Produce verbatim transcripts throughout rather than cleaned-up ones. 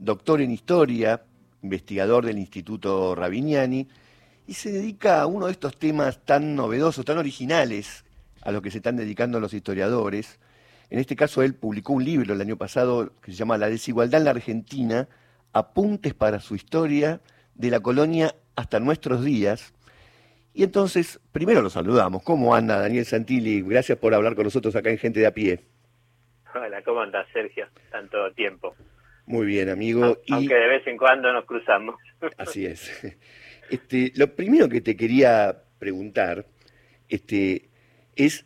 doctor en historia, investigador del Instituto Ravignani, y se dedica a uno de estos temas tan novedosos, tan originales, a los que se están dedicando los historiadores. En este caso, él publicó un libro el año pasado que se llama La desigualdad en la Argentina, apuntes para su historia de la colonia hasta nuestros días. Y entonces, primero lo saludamos. ¿Cómo anda, Daniel Santilli? Gracias por hablar con nosotros acá en Gente de a Pie. Hola, ¿cómo andás, Sergio? Tanto tiempo. Muy bien, amigo. Aunque y... de vez en cuando nos cruzamos. Así es. Este, lo primero que te quería preguntar este, es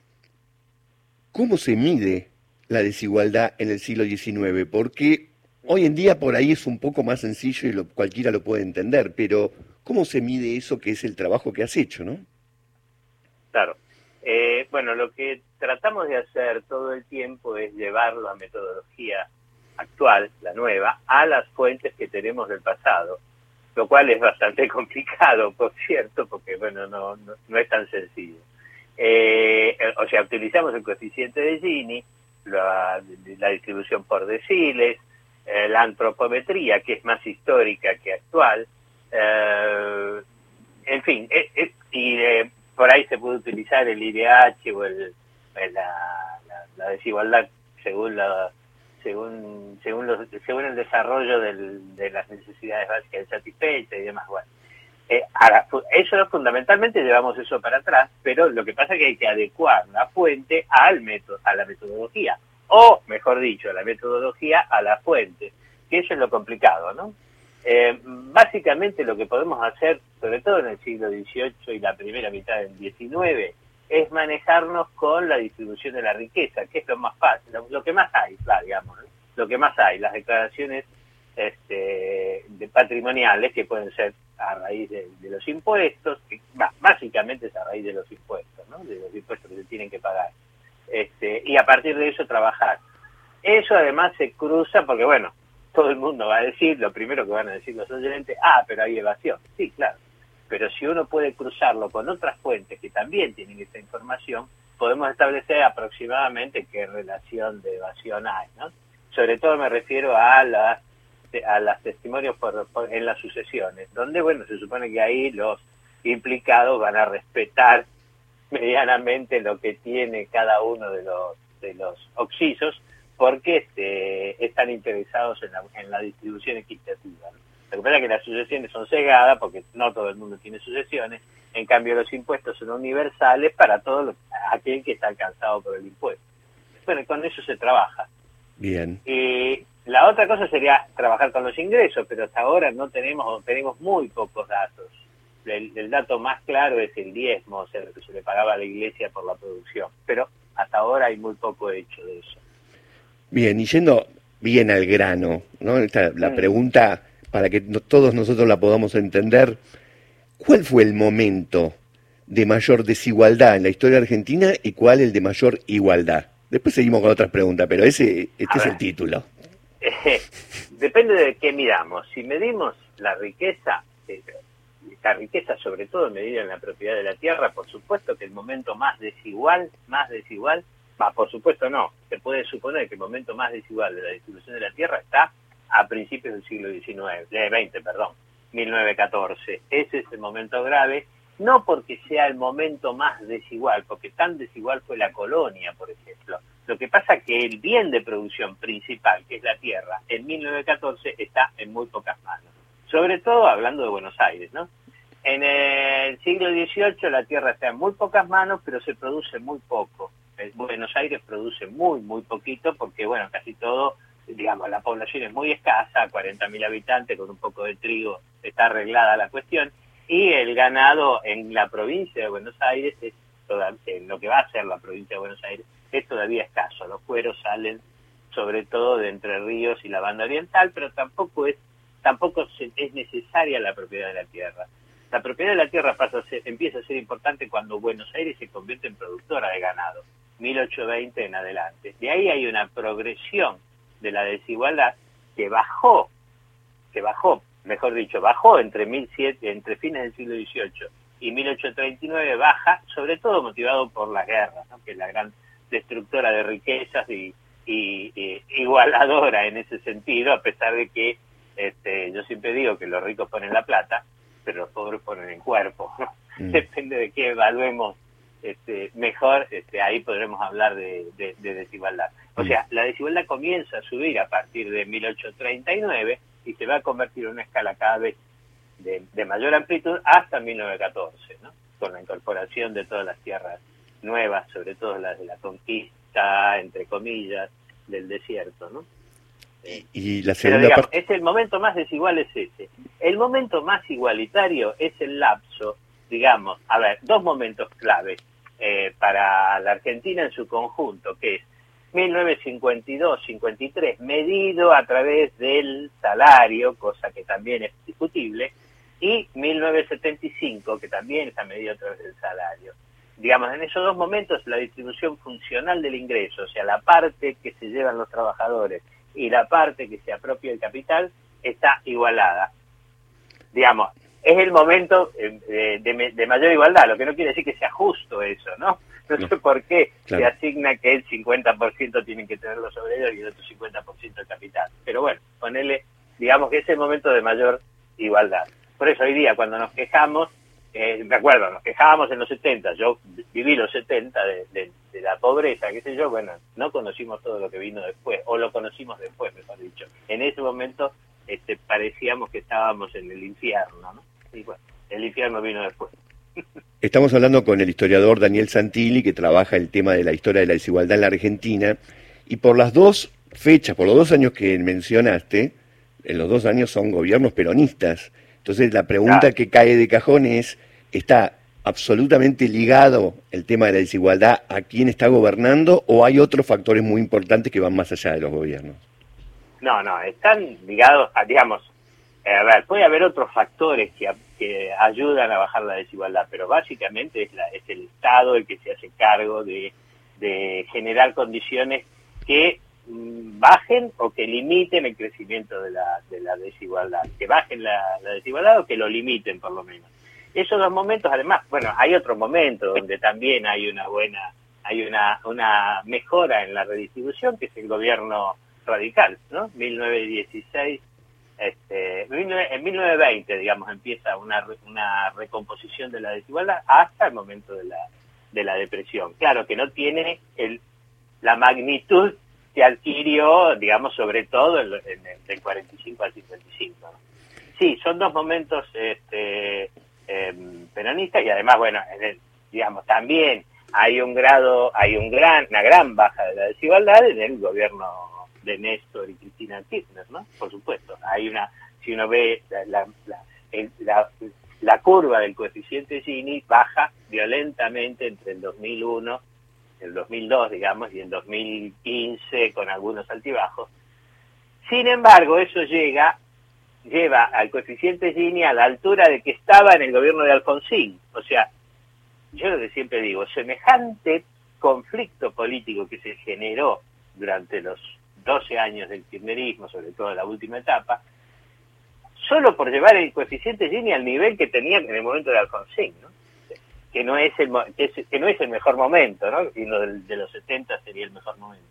¿cómo se mide la desigualdad en el siglo diecinueve? Porque hoy en día por ahí es un poco más sencillo y lo, cualquiera lo puede entender, pero ¿cómo se mide eso que es el trabajo que has hecho, no? Claro. Eh, bueno, lo que tratamos de hacer todo el tiempo es llevar la metodología actual, la nueva, a las fuentes que tenemos del pasado, lo cual es bastante complicado, por cierto, porque bueno, no, no, no es tan sencillo. Eh, o sea, utilizamos el coeficiente de Gini, la, la distribución por deciles, eh, la antropometría, que es más histórica que actual, eh, en fin, eh, eh, y eh, por ahí se puede utilizar el I D H o el, la, la, la desigualdad según la según según los, según el desarrollo del, de las necesidades básicas satisfechas y demás. Bueno, eh, ahora, eso fundamentalmente llevamos eso para atrás, pero lo que pasa es que hay que adecuar la fuente al método, a la metodología, o mejor dicho, la metodología a la fuente, que eso es lo complicado, ¿no? Eh, básicamente lo que podemos hacer, sobre todo en el siglo dieciocho y la primera mitad del diecinueve, es manejarnos con la distribución de la riqueza, que es lo más fácil, lo, lo que más hay, claro, digamos, ¿no? Lo que más hay, las declaraciones este, de patrimoniales, que pueden ser a raíz de, de los impuestos, que, bah, básicamente es a raíz de los impuestos, ¿no? De los impuestos que se tienen que pagar, este, y a partir de eso trabajar. Eso además se cruza, porque bueno, todo el mundo va a decir, lo primero que van a decir los oyentes, ah, pero hay evasión. Sí, claro. Pero si uno puede cruzarlo con otras fuentes que también tienen esta información, podemos establecer aproximadamente qué relación de evasión hay, ¿no? Sobre todo me refiero a las a las testimonios por, por, en las sucesiones, donde, bueno, se supone que ahí los implicados van a respetar medianamente lo que tiene cada uno de los de los occisos, porque este, están interesados en la, en la distribución equitativa, ¿no? Lo que pasa es que las sucesiones son cegadas, porque no todo el mundo tiene sucesiones, en cambio los impuestos son universales para todo lo, aquel que está alcanzado por el impuesto. Bueno, con eso se trabaja. Bien. Y la otra cosa sería trabajar con los ingresos, pero hasta ahora no tenemos, tenemos muy pocos datos. El, el dato más claro es el diezmo, o sea, lo que se le pagaba a la iglesia por la producción, pero hasta ahora hay muy poco hecho de eso. Bien, y yendo bien al grano, ¿no? Esta, la mm. pregunta, para que no, todos nosotros la podamos entender, ¿cuál fue el momento de mayor desigualdad en la historia argentina y cuál el de mayor igualdad? Después seguimos con otras preguntas, pero ese este es el título. Eh, depende de qué miramos. Si medimos la riqueza, eh, la riqueza sobre todo medida en la propiedad de la tierra, por supuesto que el momento más desigual, más desigual, va, por supuesto no, se puede suponer que el momento más desigual de la distribución de la tierra está a principios del siglo diecinueve, eh, veinte, perdón, mil novecientos catorce. Ese es el momento grave, no porque sea el momento más desigual, porque tan desigual fue la colonia, por ejemplo. Lo que pasa es que el bien de producción principal, que es la tierra, en mil novecientos catorce está en muy pocas manos. Sobre todo hablando de Buenos Aires, ¿no? En el siglo dieciocho la tierra está en muy pocas manos, pero se produce muy poco. Buenos Aires produce muy, muy poquito porque, bueno, casi todo, digamos, la población es muy escasa, cuarenta mil habitantes, con un poco de trigo está arreglada la cuestión, y el ganado en la provincia de Buenos Aires, es todavía, en lo que va a ser la provincia de Buenos Aires, es todavía escaso. Los cueros salen sobre todo de Entre Ríos y la banda oriental, pero tampoco es tampoco es necesaria la propiedad de la tierra. La propiedad de la tierra pasa a ser, empieza a ser importante cuando Buenos Aires se convierte en productora de ganado, mil ochocientos veinte en adelante. De ahí hay una progresión de la desigualdad que bajó, que bajó, mejor dicho, bajó entre mil siete, entre fines del siglo dieciocho y mil ochocientos treinta y nueve, baja, sobre todo motivado por las guerras, ¿no? Que es la gran destructora de riquezas y, y, y igualadora en ese sentido, a pesar de que este, yo siempre digo que los ricos ponen la plata, pero los pobres ponen el cuerpo, ¿no? Mm. Depende de qué evaluemos este, mejor, este, ahí podremos hablar de, de, de desigualdad. O sea, la desigualdad comienza a subir a partir de mil ochocientos treinta y nueve y se va a convertir en una escala cada vez de, de mayor amplitud hasta mil novecientos catorce, ¿no? Con la incorporación de todas las tierras nuevas, sobre todo las de la conquista, entre comillas, del desierto, ¿no? Eh, y la segunda pero digamos, parte... es el momento más desigual es ese. El momento más igualitario es el lapso, digamos, a ver, dos momentos claves eh, para la Argentina en su conjunto, que es mil novecientos cincuenta y dos cincuenta y tres, medido a través del salario, cosa que también es discutible, y mil novecientos setenta y cinco, que también está medido a través del salario. Digamos, en esos dos momentos la distribución funcional del ingreso, o sea, la parte que se llevan los trabajadores y la parte que se apropia el capital, está igualada. Digamos, es el momento de, de, de mayor igualdad, lo que no quiere decir que sea justo eso, ¿no? No, no sé por qué claro. Se asigna que el cincuenta por ciento tienen que tener los obreros y el otro cincuenta por ciento el capital. Pero bueno, ponele, digamos que es el momento de mayor igualdad. Por eso hoy día cuando nos quejamos, eh, me acuerdo, nos quejábamos en los setenta, yo viví los setenta de, de, de la pobreza, qué sé yo, bueno, no conocimos todo lo que vino después, o lo conocimos después, mejor dicho. En ese momento este, parecíamos que estábamos en el infierno, ¿no? Y bueno, el infierno vino después. Estamos hablando con el historiador Daniel Santilli, que trabaja el tema de la historia de la desigualdad en la Argentina, y por las dos fechas, por los dos años que mencionaste, en los dos años son gobiernos peronistas. Entonces la pregunta ah. que cae de cajón es, ¿está absolutamente ligado el tema de la desigualdad a quién está gobernando o hay otros factores muy importantes que van más allá de los gobiernos? No, no, están ligados a, digamos, eh, a ver, puede haber otros factores que, que ayudan a bajar la desigualdad, pero básicamente es, la, es el Estado el que se hace cargo de, de generar condiciones que mmm, bajen o que limiten el crecimiento de la, de la desigualdad, que bajen la, la desigualdad o que lo limiten por lo menos. Esos dos momentos, además, bueno, hay otro momento donde también hay una buena, hay una, una mejora en la redistribución, que es el gobierno radical, ¿no? mil novecientos dieciséis, este, en mil novecientos veinte, digamos, empieza una, una recomposición de la desigualdad hasta el momento de la, de la depresión. Claro que no tiene el, la magnitud que adquirió, digamos, sobre todo en, en, del cuarenta y cinco al cincuenta y cinco, ¿no? Sí, son dos momentos este, eh, peronistas y además, bueno, en el, digamos, también hay un grado, hay un gran, una gran baja de la desigualdad en el gobierno de Néstor y Cristina Kirchner, ¿no? Por supuesto, hay una, si uno ve la, la, la, el, la, la curva del coeficiente Gini baja violentamente entre el dos mil uno, el dos mil dos, digamos, y el dos mil quince con algunos altibajos. Sin embargo, eso llega, lleva al coeficiente Gini a la altura de que estaba en el gobierno de Alfonsín. O sea, yo lo que siempre digo, semejante conflicto político que se generó durante los doce años del kirchnerismo, sobre todo en la última etapa, solo por llevar el coeficiente Gini al nivel que tenía en el momento de Alfonsín, ¿no? Que no es el que, es, que no es el mejor momento, ¿no? Sino de, de los setenta sería el mejor momento.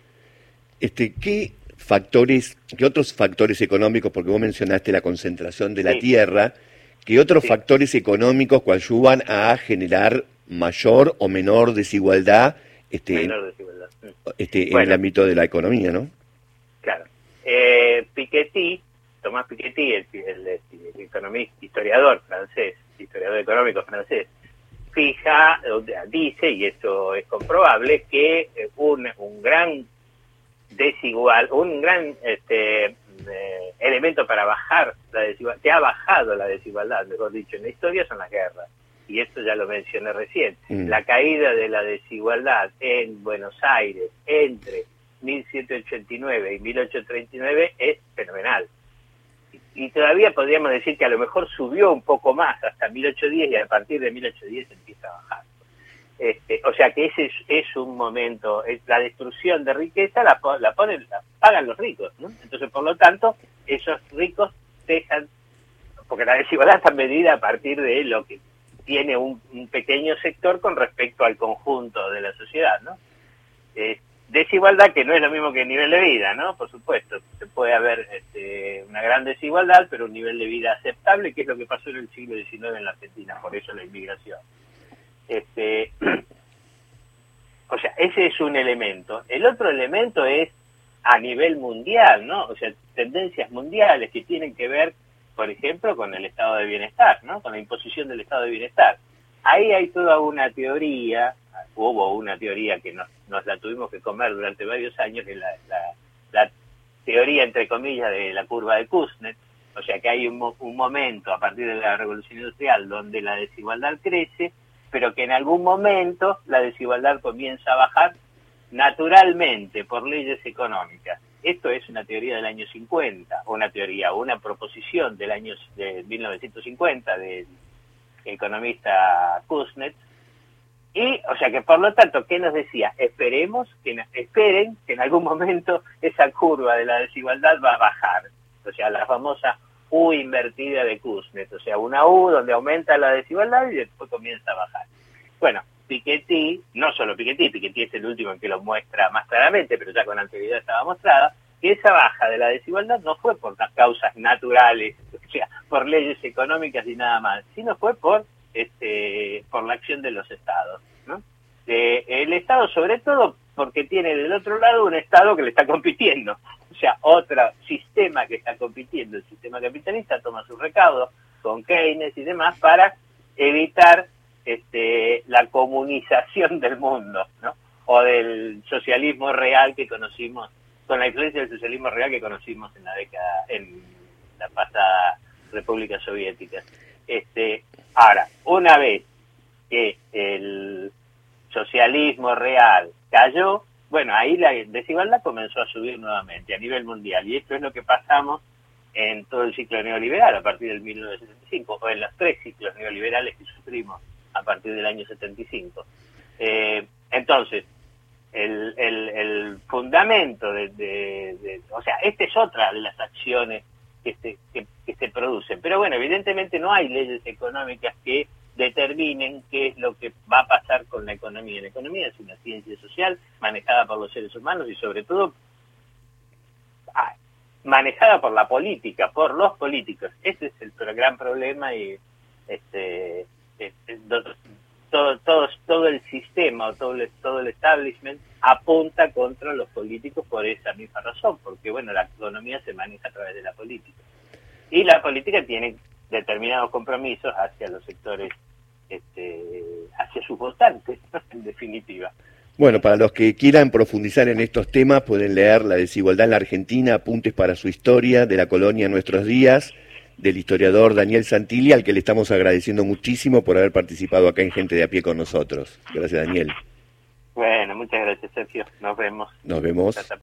Este, ¿qué factores, qué otros factores económicos, porque vos mencionaste la concentración de la sí. tierra, qué otros sí. factores económicos coadyuvan a generar mayor o menor desigualdad, este, menor desigualdad. Este, bueno, en el ámbito de la economía, ¿no? Claro. Eh, Piketty, Tomás Piketty, el, el, el, el economista, historiador francés, historiador económico francés, fija, dice, y esto es comprobable, que un, un gran desigual, un gran este, eh, elemento para bajar la desigualdad, que ha bajado la desigualdad, mejor dicho, en la historia son las guerras. Y esto ya lo mencioné recién, mm. la caída de la desigualdad en Buenos Aires entre mil setecientos ochenta y nueve y mil ochocientos treinta y nueve es fenomenal. Y, y todavía podríamos decir que a lo mejor subió un poco más hasta mil ochocientos diez y a partir de mil ochocientos diez empieza a bajar. Este, o sea que ese es, es un momento, es la destrucción de riqueza la, la ponen, la pagan los ricos, ¿no? Entonces, por lo tanto, esos ricos dejan, porque la desigualdad está medida a partir de lo que tiene un, un pequeño sector con respecto al conjunto de la sociedad, ¿no? Eh, desigualdad que no es lo mismo que nivel de vida, ¿no? Por supuesto, se puede haber este, una gran desigualdad, pero un nivel de vida aceptable, que es lo que pasó en el siglo diecinueve en la Argentina, por eso la inmigración. Este, o sea, ese es un elemento. El otro elemento es a nivel mundial, ¿no? O sea, tendencias mundiales que tienen que ver, por ejemplo, con el estado de bienestar, ¿no? Con la imposición del estado de bienestar. Ahí hay toda una teoría, hubo una teoría que nos, nos la tuvimos que comer durante varios años, que es la, la, la teoría, entre comillas, de la curva de Kuznets. O sea que hay un, un momento a partir de la revolución industrial donde la desigualdad crece, pero que en algún momento la desigualdad comienza a bajar naturalmente por leyes económicas. Esto es una teoría del año cincuenta, o una teoría, o una proposición del año de mil novecientos cincuenta del economista Kuznets. Y, o sea que por lo tanto, ¿qué nos decía? Esperemos, que esperen que en algún momento esa curva de la desigualdad va a bajar. O sea, la famosa U invertida de Kuznets. O sea, una U donde aumenta la desigualdad y después comienza a bajar. Bueno, Piketty, no solo Piketty, Piketty es el último en que lo muestra más claramente, pero ya con anterioridad estaba mostrada, que esa baja de la desigualdad no fue por las causas naturales, o sea, por leyes económicas y nada más, sino fue por este por la acción de los estados, ¿no? Eh, el Estado, sobre todo, porque tiene del otro lado un Estado que le está compitiendo, o sea, otro sistema que está compitiendo, el sistema capitalista toma sus recaudos con Keynes y demás para evitar este la comunización del mundo, ¿no? O del socialismo real que conocimos, con la influencia del socialismo real que conocimos en la década, en la pasada República Soviética. Este, ahora, una vez que el socialismo real cayó, bueno, ahí la desigualdad comenzó a subir nuevamente a nivel mundial, y esto es lo que pasamos en todo el ciclo neoliberal a partir del mil novecientos setenta y cinco, o en los tres ciclos neoliberales que sufrimos a partir del año setenta y cinco. Eh, entonces, el, el, el fundamento de, de, de... O sea, esta es otra de las acciones que se, que, que se producen. Pero bueno, evidentemente no hay leyes económicas que determinen qué es lo que va a pasar con la economía. La economía es una ciencia social manejada por los seres humanos y sobre todo ah, manejada por la política, por los políticos. Ese es el gran problema y este... Todo, todo, todo el sistema o todo el, todo el establishment apunta contra los políticos por esa misma razón, porque bueno, la economía se maneja a través de la política. Y la política tiene determinados compromisos hacia los sectores, este, hacia sus votantes, en definitiva. Bueno, para los que quieran profundizar en estos temas, pueden leer La desigualdad en la Argentina, apuntes para su historia, de la colonia a nuestros días, del historiador Daniel Santilli, al que le estamos agradeciendo muchísimo por haber participado acá en Gente de a Pie con nosotros. Gracias, Daniel. Bueno, muchas gracias, Sergio. Nos vemos. Nos vemos.